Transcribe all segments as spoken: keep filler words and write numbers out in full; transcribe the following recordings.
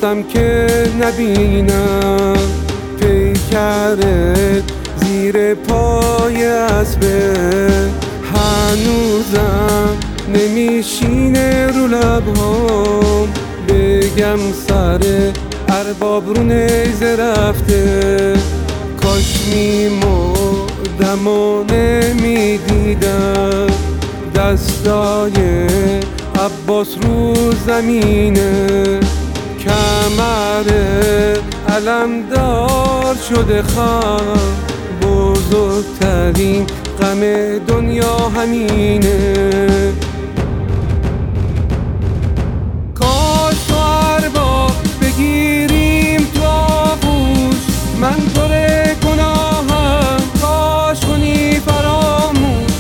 بستم که نبینم پیکرت زیر پای اسبه، هنوزم نمیشینه رو لبهام بگم سر ارباب رو نیزه رفته. کاش میمردم و نمیدیدم دستای عباس رو زمینه، کمر علمدار شده خم، بزرگترین غم دنیا همینه. کاش تو ارباب بگیریم تو آغوش، من پر گناهم کاش کنی فراموش،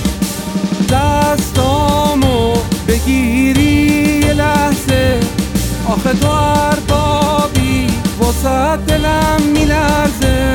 دستامو بگیری یه لحظه، آخه تو اربابی واسه دلم میلرزه.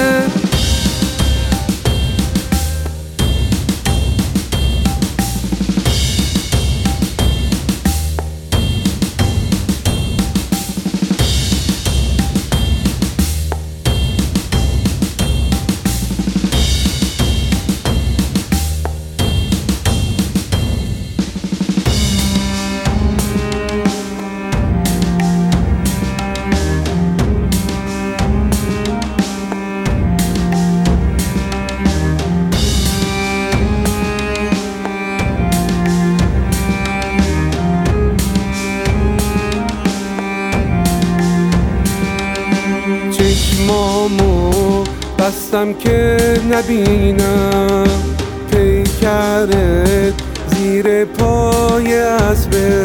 چشمامو بستم که نبینم پیکرت زیر پای اسبه،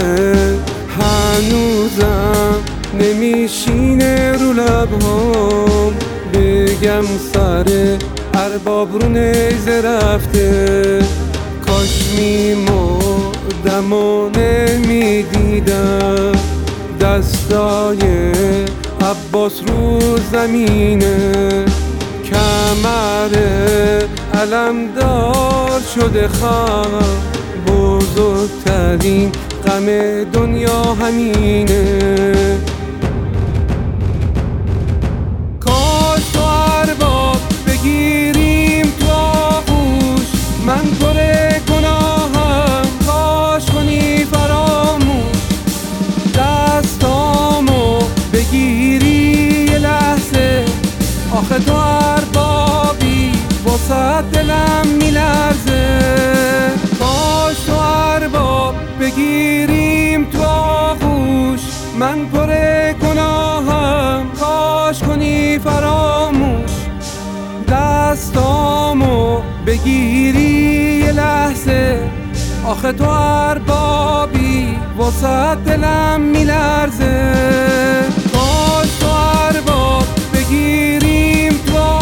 هنوزم نمیشینه رو لبهام بگم سر ارباب رو نیزه رفته. کاش میمردم و نمیدیدم دستای عباس رو زمینه، کمر علمدار شده خم، بزرگترین غم دنیا همینه. کاش تو ارباب بگیریم تو آغوش، من پر گناهم کاش کنی فراموش، دستامو بگیری یه لحظه، آخه تو اربابی واسه دلم میلرزه. کاش تو ارباب بگیریم تو آغوش، من پر گناهم کاش کنی فراموش، دستامو بگیری یه لحظه، آخه تو اربابی واسه دلم میلرزه. کاش تو ارباب بگیریم تو